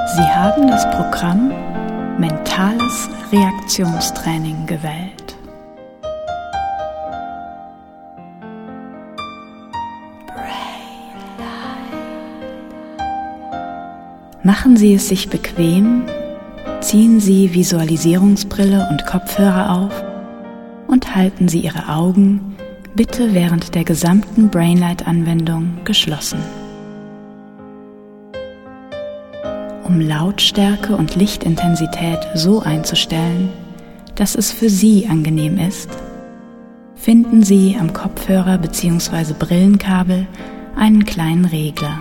Sie haben das Programm Mentales Reaktionstraining gewählt. Machen Sie es sich bequem, ziehen Sie Visualisierungsbrille und Kopfhörer auf und halten Sie Ihre Augen bitte während der gesamten Brainlight-Anwendung geschlossen. Um Lautstärke und Lichtintensität so einzustellen, dass es für Sie angenehm ist, finden Sie am Kopfhörer bzw. Brillenkabel einen kleinen Regler.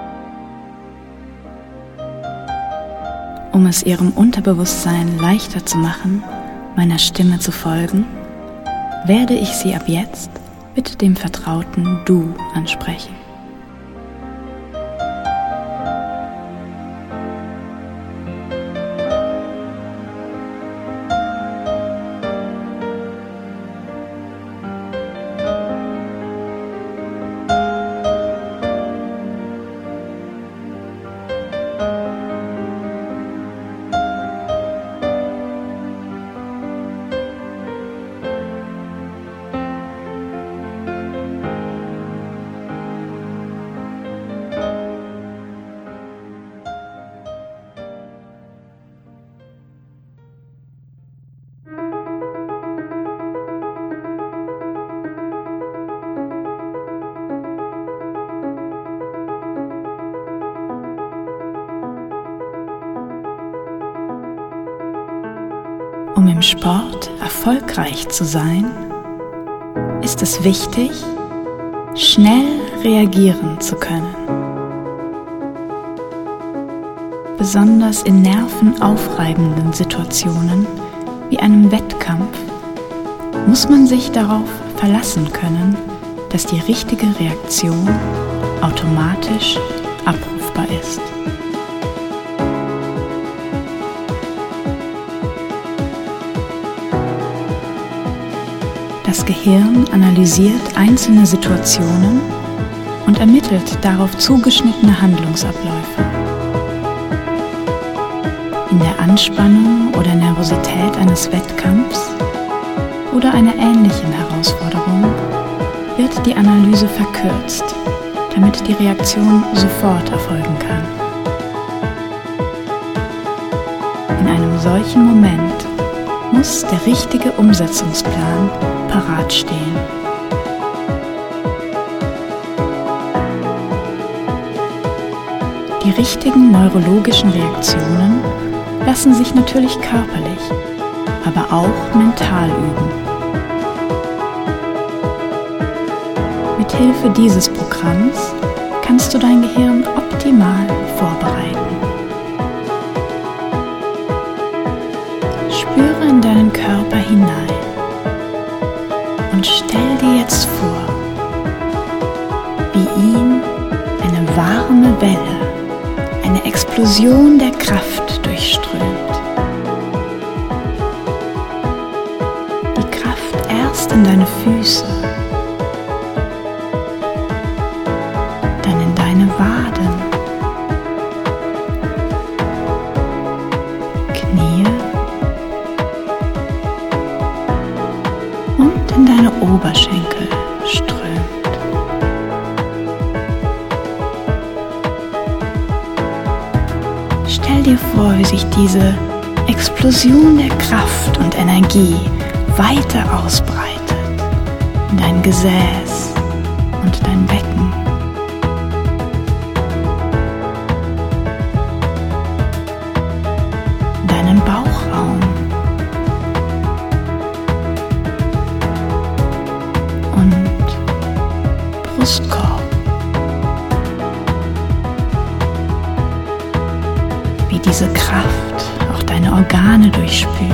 Um es Ihrem Unterbewusstsein leichter zu machen, meiner Stimme zu folgen, werde ich Sie ab jetzt mit dem vertrauten Du ansprechen. Um im Sport erfolgreich zu sein, ist es wichtig, schnell reagieren zu können. Besonders in nervenaufreibenden Situationen wie einem Wettkampf muss man sich darauf verlassen können, dass die richtige Reaktion automatisch abrufbar ist. Das Gehirn analysiert einzelne Situationen und ermittelt darauf zugeschnittene Handlungsabläufe. In der Anspannung oder Nervosität eines Wettkampfs oder einer ähnlichen Herausforderung wird die Analyse verkürzt, damit die Reaktion sofort erfolgen kann. In einem solchen Moment muss der richtige Umsetzungsplan parat stehen. Die richtigen neurologischen Reaktionen lassen sich natürlich körperlich, aber auch mental üben. Mit Hilfe dieses Programms kannst du dein Gehirn optimal vorbereiten. Spüre in deinen Körper hinein. Und stell dir jetzt vor, wie ihn eine warme Welle, eine Explosion der Kraft durchströmt. Die Kraft erst in deine Füße, dann in deine Waden, Knie und in deine Oberschenkel strömt. Stell dir vor, wie sich diese Explosion der Kraft und Energie weiter ausbreitet in dein Gesäß und dein Becken. Deinen Bauchraum und Brustkorb. Wie diese Kraft auch deine Organe durchspült.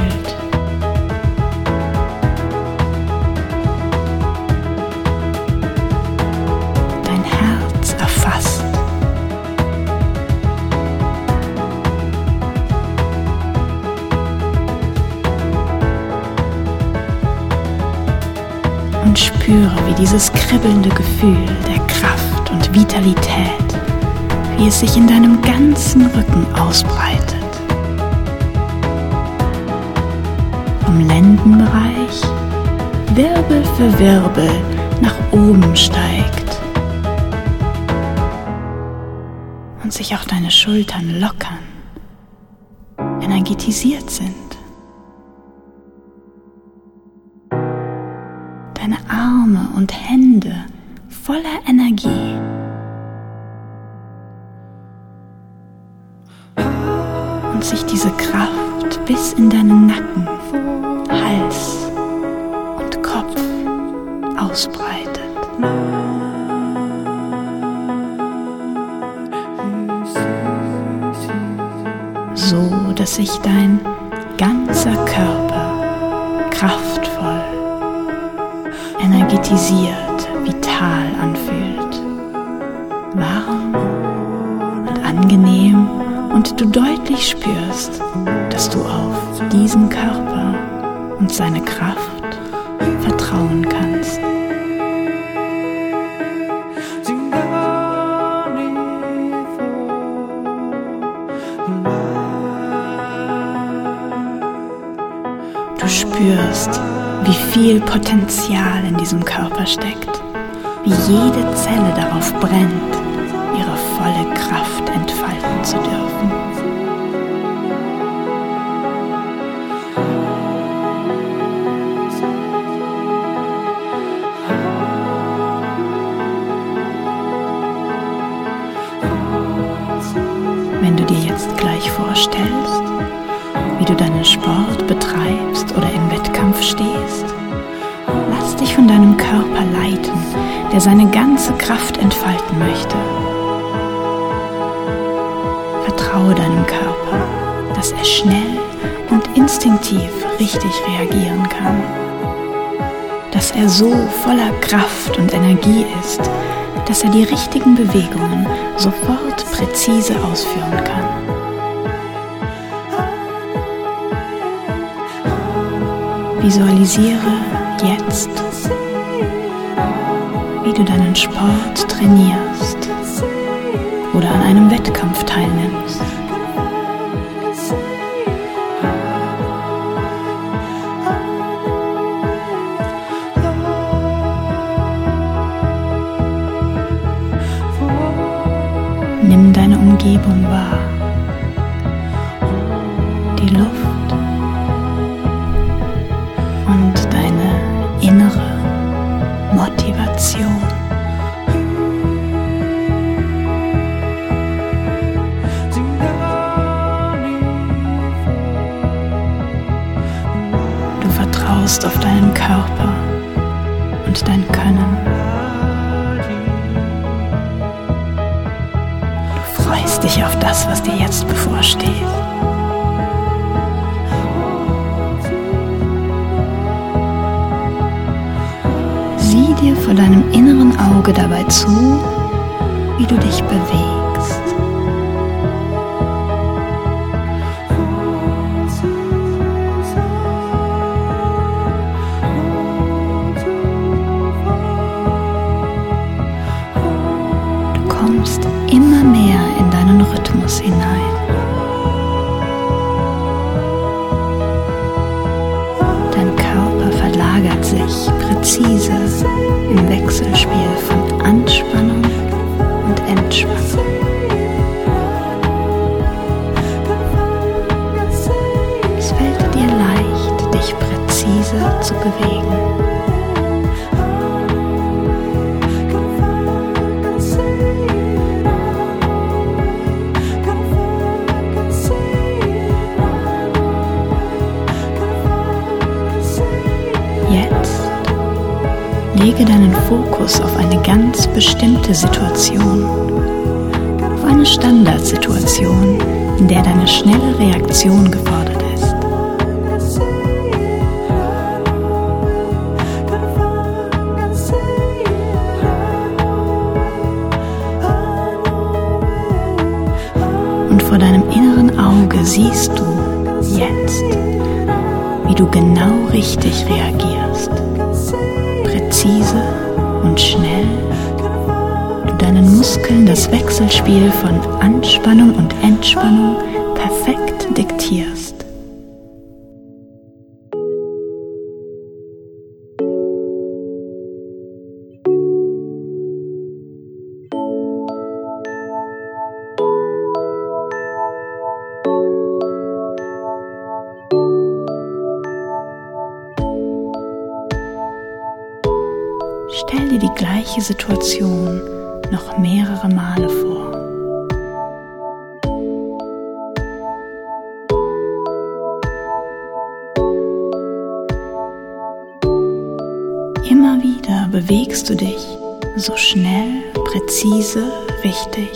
Dein Herz erfasst. Und spüre, wie dieses kribbelnde Gefühl der Kraft und Vitalität wie es sich in deinem ganzen Rücken ausbreitet. Vom Lendenbereich Wirbel für Wirbel nach oben steigt und sich auch deine Schultern lockern, energetisiert sind. Deine Arme und Hände voller Energie. Und sich diese Kraft bis in deinen Nacken, Hals und Kopf ausbreitet. So, dass sich dein ganzer Körper kraftvoll, energetisiert, vital anfühlt, warm und angenehm, und du deutlich spürst, dass du auf diesen Körper und seine Kraft vertrauen kannst. Du spürst, wie viel Potenzial in diesem Körper steckt, wie jede Zelle darauf brennt, ihre volle Kraft entfalten zu dürfen. Wenn du dir jetzt gleich vorstellst, wie du deinen Sport betreibst oder im Wettkampf stehst, lass dich von deinem Körper leiten, der seine ganze Kraft entfalten möchte. Vertraue deinem Körper, dass er schnell und instinktiv richtig reagieren kann. Dass er so voller Kraft und Energie ist, dass er die richtigen Bewegungen sofort präzise ausführen kann. Visualisiere jetzt, wie du deinen Sport trainierst oder an einem Wettkampf teilnimmst. Nimm deine Umgebung wahr, die Luft und deine innere Motivation. Du vertraust auf deinen Körper und dein Können. Du freust dich auf das, was dir jetzt bevorsteht. Sieh dir vor deinem inneren Auge dabei zu, wie du dich bewegst. Du kommst immer mehr in deinen Rhythmus hinein. Dein Körper verlagert sich präzise im Wechselspiel von Anspannung und Entspannung. Es fällt dir leicht, dich präzise zu bewegen. Lege deinen Fokus auf eine ganz bestimmte Situation, auf eine Standardsituation, in der deine schnelle Reaktion gefordert ist. Und vor deinem inneren Auge siehst du jetzt, wie du genau richtig reagierst. Präzise und schnell du deinen Muskeln das Wechselspiel von Anspannung und Entspannung perfekt diktierst. Stell dir die gleiche Situation noch mehrere Male vor. Immer wieder bewegst du dich so schnell, präzise, richtig.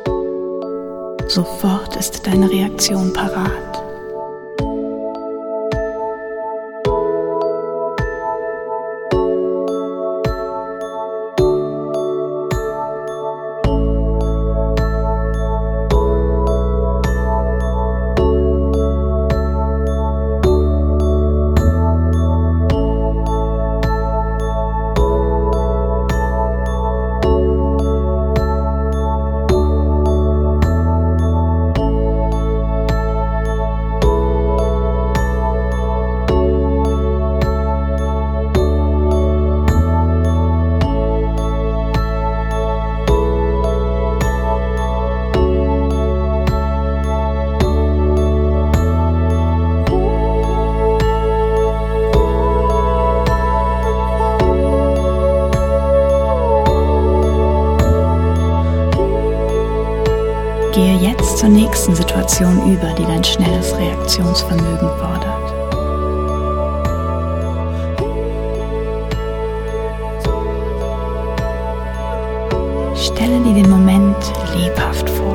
Sofort ist deine Reaktion parat. Gehe jetzt zur nächsten Situation über, die dein schnelles Reaktionsvermögen fordert. Stelle dir den Moment lebhaft vor.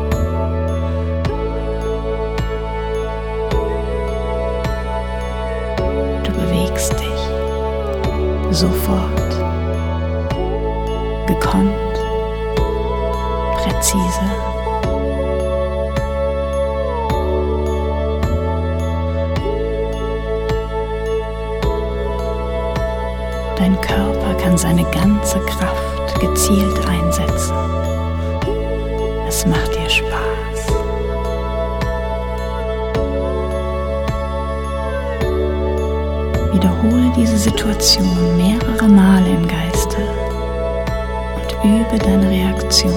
Du bewegst dich sofort, gekonnt, präzise. Dein Körper kann seine ganze Kraft gezielt einsetzen. Es macht dir Spaß. Wiederhole diese Situation mehrere Male im Geiste und übe deine Reaktion.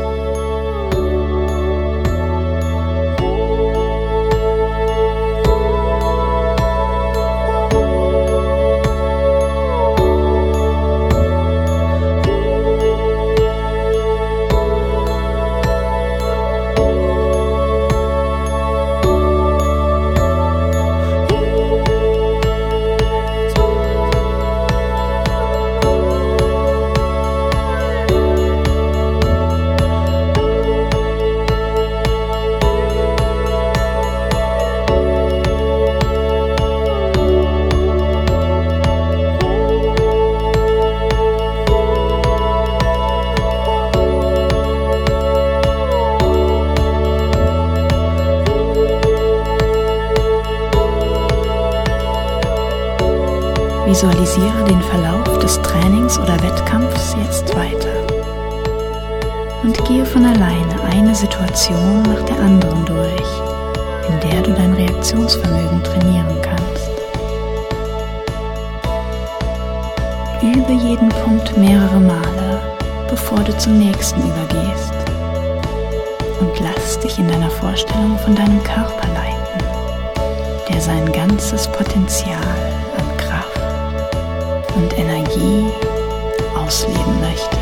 Visualisiere den Verlauf des Trainings oder Wettkampfs jetzt weiter und gehe von alleine eine Situation nach der anderen durch, in der du dein Reaktionsvermögen trainieren kannst. Übe jeden Punkt mehrere Male, bevor du zum nächsten übergehst, und lass dich in deiner Vorstellung von deinem Körper leiten, der sein ganzes Potenzial an Kraft und Energie ausleben möchte.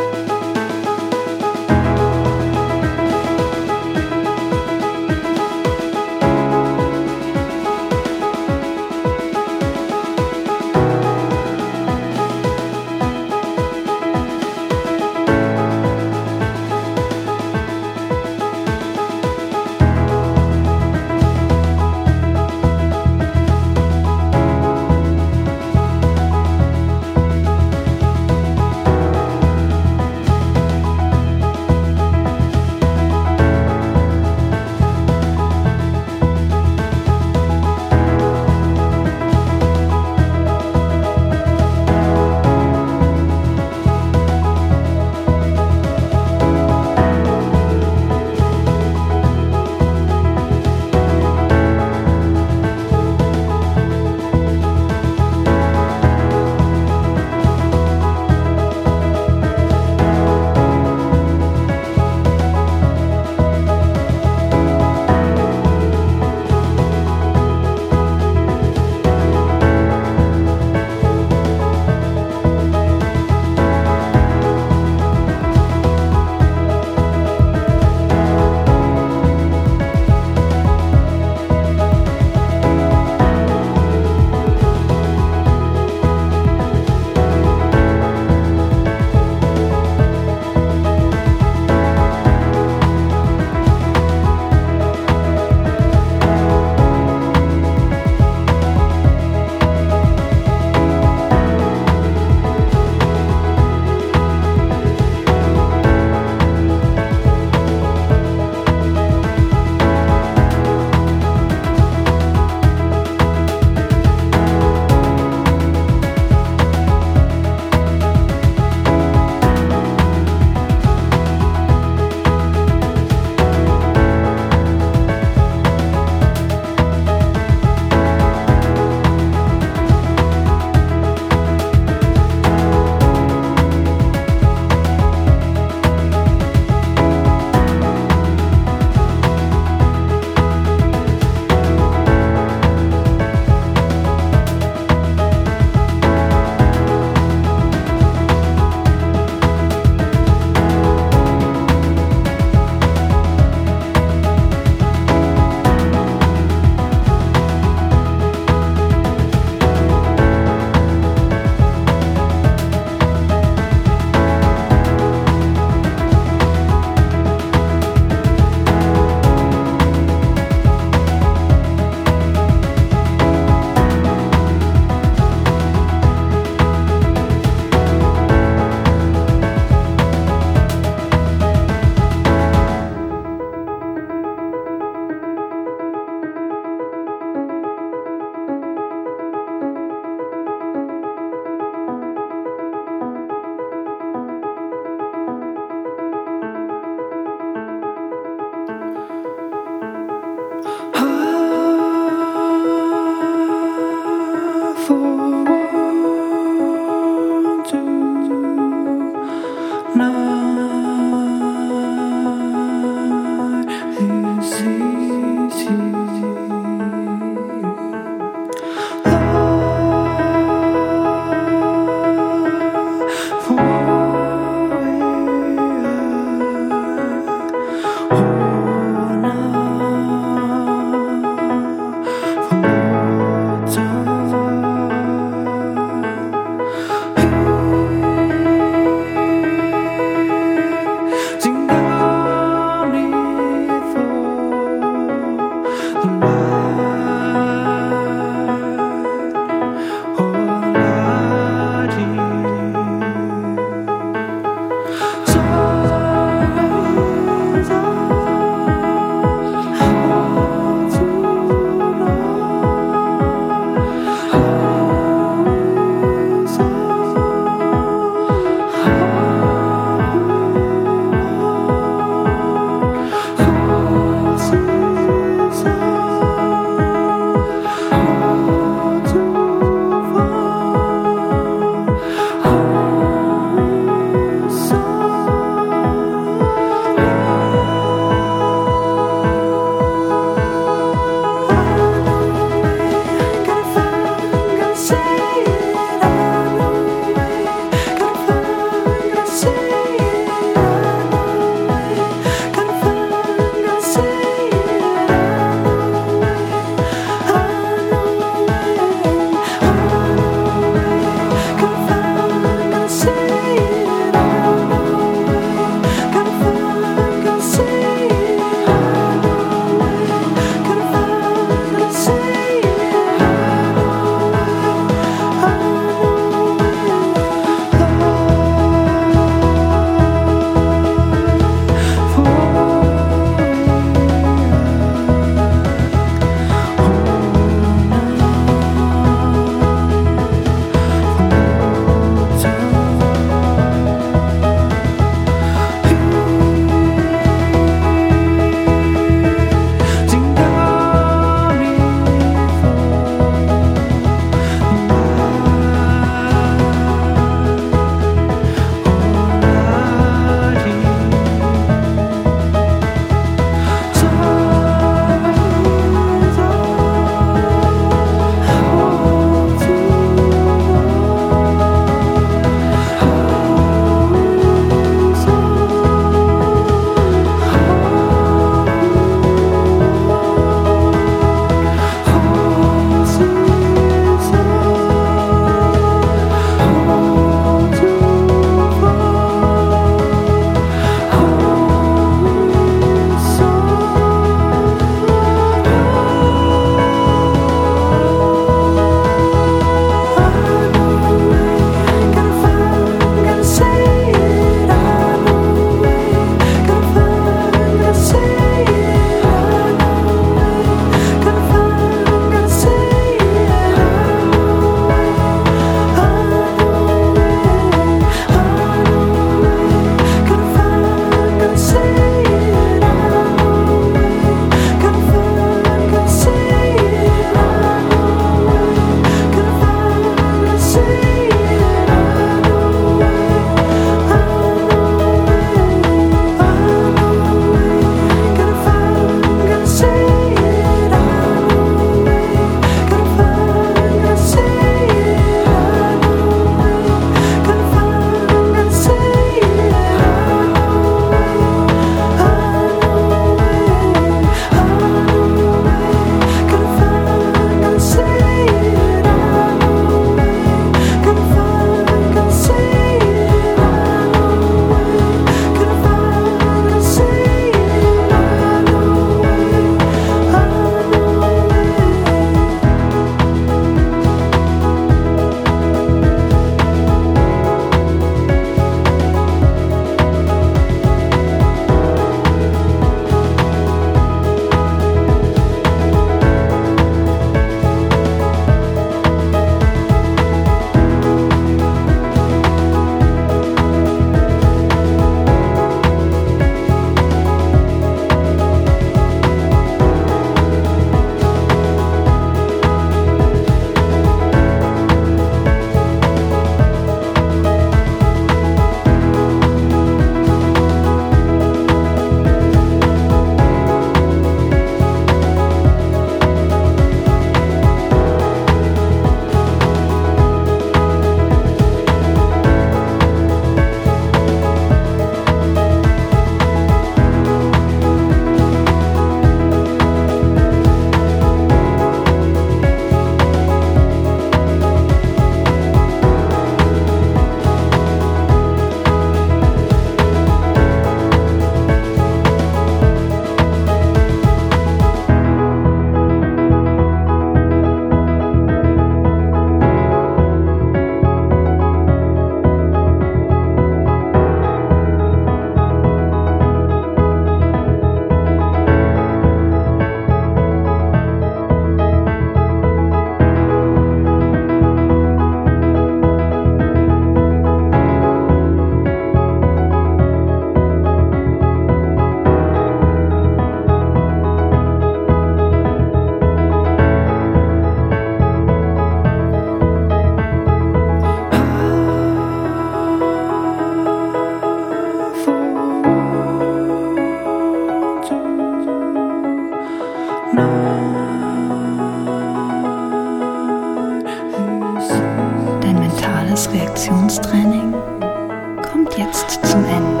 Das Reaktionstraining kommt jetzt zum Ende.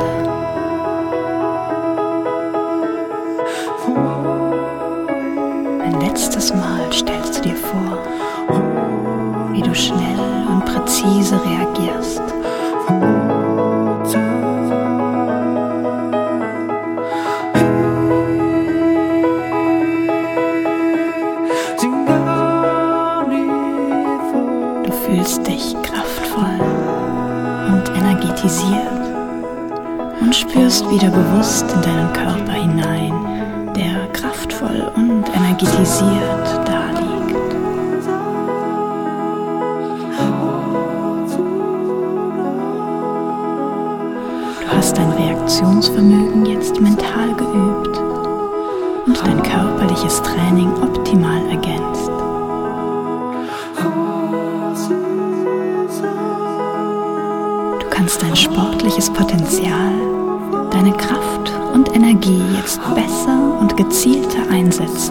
Ein letztes Mal stellst du dir vor, wie du schnell und präzise reagierst. Du fühlst dich kraftvoll und energetisiert und spürst wieder bewusst in deinen Körper hinein, der kraftvoll und energetisiert daliegt. Du hast dein Reaktionsvermögen jetzt mental geübt und dein körperliches Training optimal ergänzt. Du kannst dein sportliches Potenzial, deine Kraft und Energie jetzt besser und gezielter einsetzen.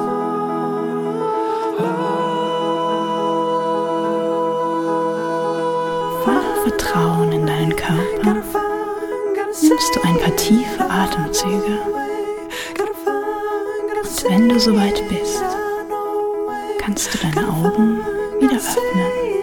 Voller Vertrauen in deinen Körper nimmst du ein paar tiefe Atemzüge. Und wenn du soweit bist, kannst du deine Augen wieder öffnen.